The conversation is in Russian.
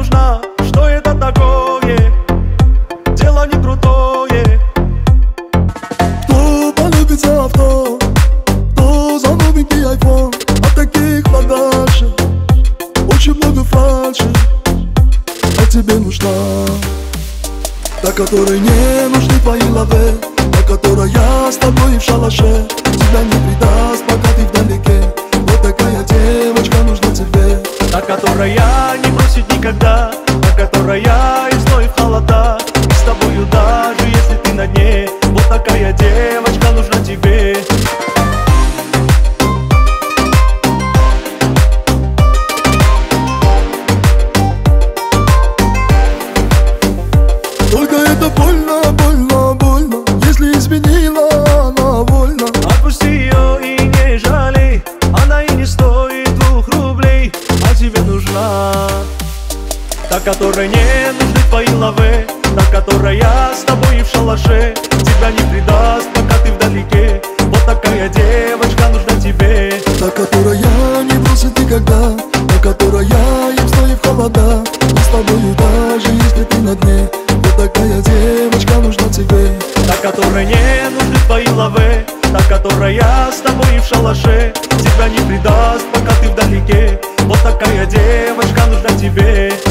нужна. Что это такое? Дело не крутое. Кто полюбится авто, кто за новенький айфон, от таких подальше очень много фальши. А тебе нужна та, которой не нужны твои лавы, та, которая с тобой в шалаше тебя не предаст, пока ты вдалеке. Вот такая девочка нужна тебе. Та, которая не бросит никогда, та, которая и в зной, и в холода, и с тобою даже если ты на дне. Вот такая девочка нужна тебе. Только это больно, больно, больно, если изменила она вольно. Отпусти ее и не жалей, она и не стоит 2 рублей. А тебе нужна та, которой не нужны твои лавы, та, которая с тобой и в шалаше тебя не предаст, пока ты вдалеке. Вот такая девочка нужна тебе. Та, которая не бросит никогда, та, которая и в зной, и в холода, и с тобою даже если ты на дне. Вот такая девочка нужна тебе. Та, которой не нужны твои лавы, та, которая с тобой и в шалаше тебя не предаст, пока ты вдалеке. Вот такая девочка нужна тебе.